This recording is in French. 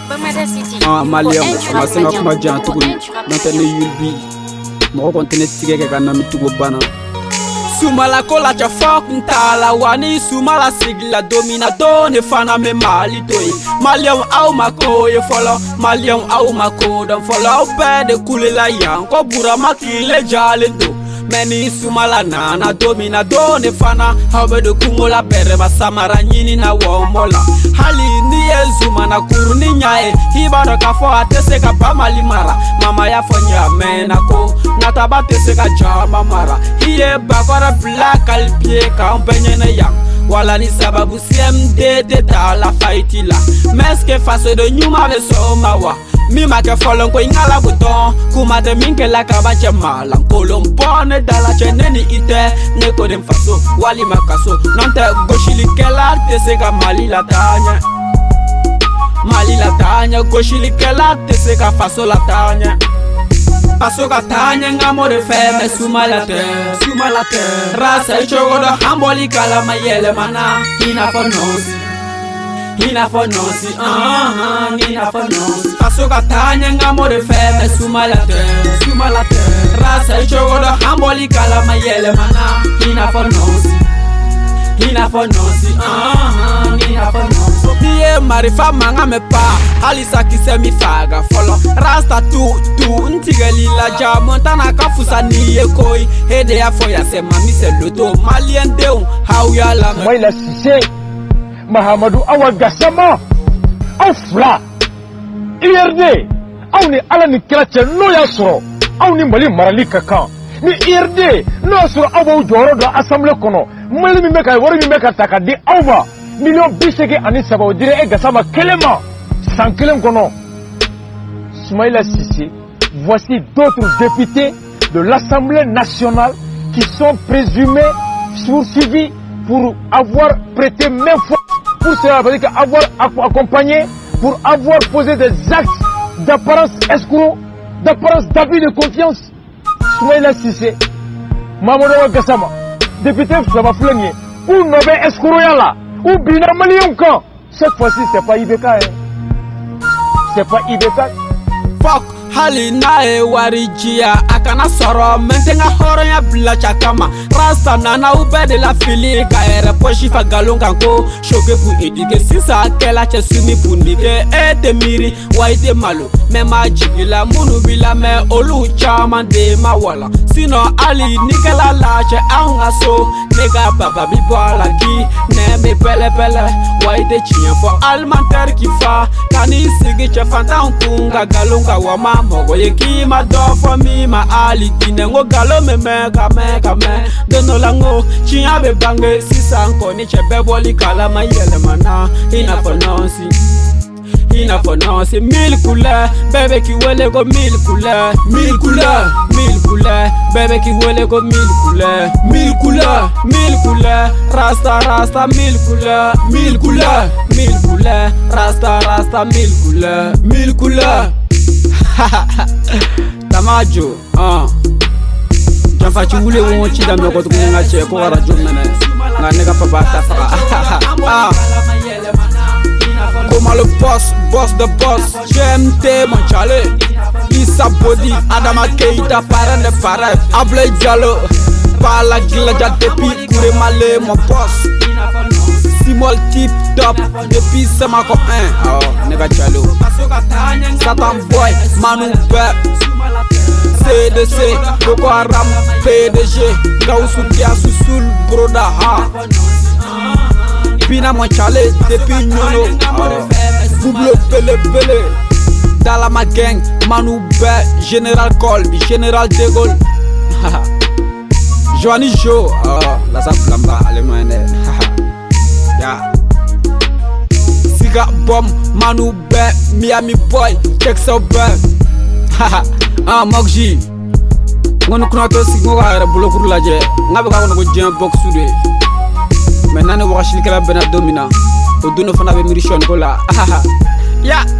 Malion, ma senga kuma jan tuguni nantene yulbi mo ko tene tige ke kana mitugo bana sumala kola cha fuck ntala wani sumala sigla dominado ne fana me mali toy Malion au makoye follow Malion au makodan follow pe de kulela yan ko bura makile jalendo Meni sumala nana dominado ne fana habe de kungola bere basamara nyini na womola hali ni ezuma na kuruni nyae hibara ka fo atese ka pamali mara mama ya fonya mena ko nataba tese ka jama mara hiye bakora black alpie ka ompenye na ya wala ni sababu CMD de ta la faitila meske face de nyuma be so mawa mi ma ke folon ko ingala buton kuma de minke la ka ba chemala kolompone dala cheneni ite ne ko dem faso wali makaso nante goshili kela te se ka mali la tanya goshili kela te se ka faso la tanya paso ka tanya ngamo de feme suma la te rasa chogo do hamboli kala mayele mana ina fonosi Nina fonosi, Nina fonosi. Paso katanya ngamo de feme suma la terre. Rasa chogo do hamboli kala mayele mana. Nina fonosi, Nina fonosi, Nina fonosi. Diye marifa manga me pa, alisa kise mi faga follow. Rasta tu ntigeli la ja montana kafusa niye koi. Hede ya foya se mami se loto malien deun how ya la me. Moi la sise. Mahamadou Awa Gassama Afla IRD Aw ni ala ni kelache no ya soro Aw ni mali marali kakan ni IRD no ya soro awa joro do assemblée kono mali mi meka wori mi meka takadi awa million bisege ani saba dire e Gassama kelema sans kelem kono Soumaïla Cissé. Voici d'autres députés de l'Assemblée nationale qui sont présumés poursuivis pour avoir prêté main forte. Pour cela, avoir accompagné, pour avoir posé des actes d'apparence escroc, d'apparence d'abus de confiance. Soumaïla Cissé, Mamadou Gassama, député Flama Flengue, ou Nobé Escroyala, ou Bina Malionka. Cette fois-ci, c'est pas IBK. C'est pas IBK. Fuck. Hali nae warijia akana soro mentenga horonya bila chakama rasta nana ubede la fili kaere poshi fa galonga ko shoke pu edike sisa kela che sumi punike ete miri waite malo me majigila munu bila me olu chama de mawala sino ali nikela la che anga so nega baba bi bola ki ne me pele waite chinya fo almanter ki fa kani sigi che fantan kunga galonga wama mogo yeki ma do for me ma ali kinengo galo me dono lango chinya be bange sisa anko ni chebe boli kala ma yele mana ina for nonsi mille couleurs bébé qui wele go mille couleurs bébé qui wele go mille couleurs rasta mille couleurs rasta mille couleurs Tamajo Janfa chungule won chida me ko tukunga che ko radio mena nga nega papa ta fa Comme le boss de boss GMT mon chale Issa Body Adama Keita parade Ablay Diallo Pala gila ja depuis Kouré Malé mon boss Simol tip top depuis c'est ma copain nega chalo Satan boy Manu Pep CDC Boko Haram PDG Gaussou Kia Sousoul Broda Pina mon chale depuis Nyono Double Pele Dalama gang Manu Pep Général Colby Général De Gaulle Johnny Joe la saplamba alemane ya Siga Bomb Manu Pep Miami Boy check so bad Mogji ngono kuna to sigo wa bulo kurla je ngabe ka ko jëm box sude mais nane waxil kala bena domina to duno fana be mission ko la ya